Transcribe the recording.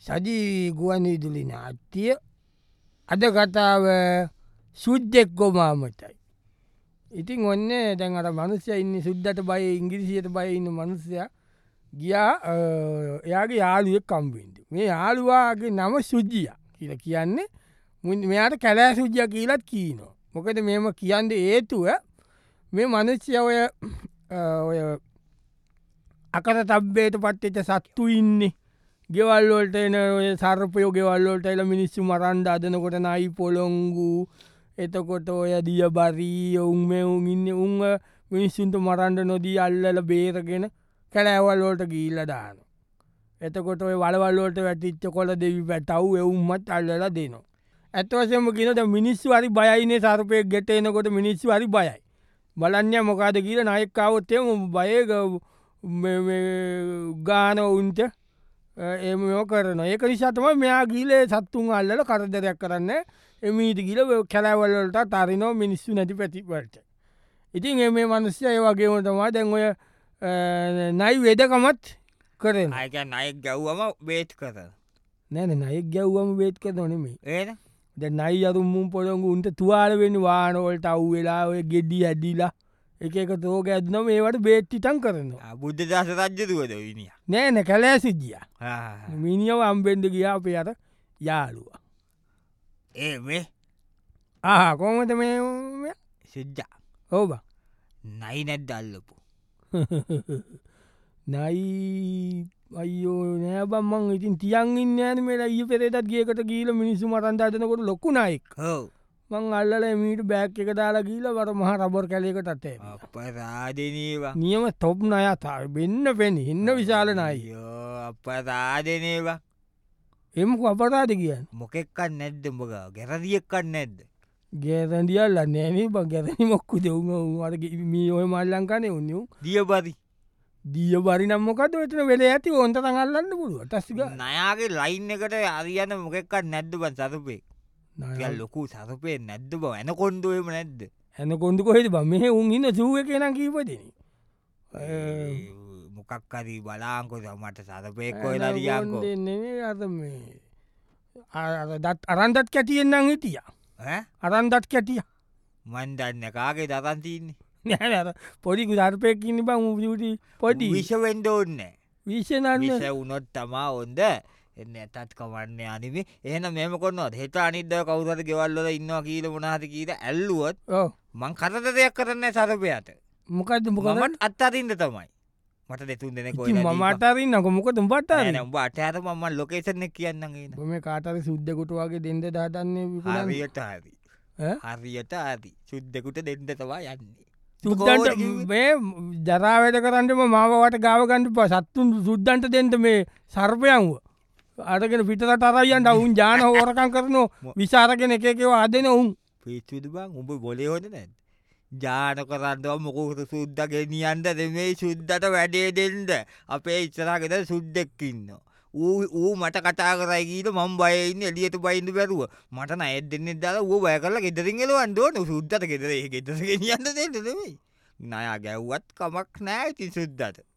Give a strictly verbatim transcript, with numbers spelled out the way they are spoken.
සජී ගුවන්විදුලි නාට්‍යය අද කතාව සුද්දෙක් ගොමාමටයි. ඉතින් ඔන්න දැන් අර මනුස්්‍ය ඉන්න සුද්දට බය ඉංගිරිසියට බය ඉන්න මනුස්්‍යය ගියා එයාගේ යාළුවෙක් කම්බෙන්ට මේ යාළුවාගේ නම සුද්ජිය කියල කියන්නේ මෙයාට කැලෑ සුද්ජිය කියලත් කීනවා. මොකද මෙම කියන්න ඒතුව මේ මනුස්්‍ය ඔය ඔය අකර තබ්බේට පත්තෙච සත්තු ඉන්නේ ගෙවල්ලෝට එන සර්පයෝ ගෙවල්ලෝට එල මිනිස්සු මරන්ඩ අදනකොට නයි පොළොංගු එතකොට ඔය දිය බරී ඔවුන් මේ උන් ඉන්න උන්ව මිනිස්සුන්ට මරන්ඩ නොදී අල්ලල බේරගෙන කැලෑවල්ලෝට ගීල්ල දාන. එතකොට ඔය වලවල්ලෝට වැටිච්ච කොල දෙවි පැටව් එවුම්මත් අල්ලල දෙනවා. ඇත්වසම කියනට මිනිස්සු හරි බයයිනේ සර්පය ගෙට එනකොට මිනිස්සු හරි බයයි. බලන්ය මොකාද කියල නයක්කාවොත්තේ බයග ගාන ඔවුන්ට එමෝ කරන ඒක නිසාතම මෙයා ගීලේ සත්තුන් අල්ලල කරදරයක් කරන්න එමීට ගිල කැලවල්ලට තරනෝ මිනිස්සු නැති පැතිපට. ඉතින් එ මේ මනුස්්‍ය ඒ වගේම තමා දැන් ඔය නයි වෙදකමත් කරන අයක නයෙක් ගැව්වම බේත් කර නැන නයෙක් ගැව්වම බේත් කර නොනෙමේ ඒ ද නයි අරුම්මුම් පොළොඟු උන්ට තුවාලවෙන්න වානවලට අව් වෙලා ඔය ගෙඩ්ඩි ඇදිලා එක එක තෝක ඇදනම ඒවට බේට්ටිටන් කරනවා. බුද්ධ දස රජ්ජතුවද විනිිය නෑන කැලෑ සිද්ජිය මිනිියව අම්බෙන්ඩ ගියා අපේ අර යාළුව ඒ මේ ආ කොමට මේ සිද්ජා ඕබ නයි නැද්ද අල්ලපු නයි අයෝ නෑබම්මන් ඉතින් තියන් ඉන්න ඇන මේ ඊ පෙරේටත් ගියකට ගීල මිනිස්සු මටන්ට අදනකොට ලොකු නයික් හෝ මං අල්ල මීට බෑක් එක දාලා ගීල වර මහ රබර් කැලෙකට අත්තේ අප රාධනීවා නියම තොප් නයතා වෙන්න පෙන ඉන්න විශාල නයි අප රාධනේවා එම අපරාධ කියන්න මොකෙක්කන්න නැද්ද මොක ගැරදිියක්කන්න නැද්ද ගේරදිියල්ල නෑනේ බ ගැරනි මොක්කු දෙවුණට මී ඔය මල්ලංකානය උන්නු දියබරි දිය බරි නම්මොකද වෙතන වෙල ඇති ඔොන්ට තඟල්ලන්න පුළුව ටස්ක නයාගේ ලයින් එකට අරියන්න මොකෙක්කත් නැද්ද බන් සතුපේ නය ලොකු සතුපේ නැද්ද බව ඇන කොන්්ඩුවම නැද්ද ඇන කොන්ඩු කොහෙද බ මෙහ උන් ඉන්න සුව කෙන කීපදන මොකක්කරී බලාංකො මට සතපයකො ලරියන්කො අද දත් අරන්දත් කැටියෙන්න්නම් හිටිය අරන්දත් කැටිය මන්දන්න කාගේ දතන්තින්නේ නෑ පොඩිකු ධර්පයකින්න බං ට පොඩි විෂවෙන්ඩ ඔන්න විෂනන්න විෂ උනොත් තමා ඔොන්ද එන්න ඇතත් කවන්න අනිමේ එහන මෙම කොන්නොත් හෙට අනිද කවුරට ගෙවල්ලල ඉන්නවා කියීල මනහත කීට ඇල්ලුවොත් මං කරත දෙයක් කරන්න සරපයට මොකද මොකමට අත්තාතින්ද තමයි මට දෙතුන් දෙනෙ මටරන්නක මොකද බට බට අත මම ලොකේසන කියන්නගේ බොම කාටර සුද්දකුට වගේ දෙද දාතන්නේ හරියට හරි හරියට ආදී සුද්දකුට දෙන්න තවා යන්නේ සුද්දන්ට මේ ජරාවැට කරන්නම මාවට ගාවගන්නට ප සත්තුන් සුද්දන්ට දෙන්ට මේ සර්පයන්ව අරගෙන පිටට අරයන්ට ඔවුන් ජාන හෝරකන් කරනෝ විසාරගෙන එකකව අදන ඔවුන් පිචුද බං උඹ බොලයෝද නැද ජාන කරන්නව මොකුට සුද්ද ගෙනියන්ට දෙමේ සුද්දට වැඩේ දෙන්ද අපේ ඉස්සරගෙද සුද්දෙක්කින්න ඌ මට කතා කරයිගීට මම් බයන්න එලියට බයින්ද බැරුව මට අය දෙන්න දල ඌ බය කරලා ගෙදරින්ගල අන්ඩුවන සුද්දට ගෙදර ගෙදර ගෙනියන්න දෙන්නදමයි නයා ගැව්වත් කමක් නෑ ඉතින් සුද්දට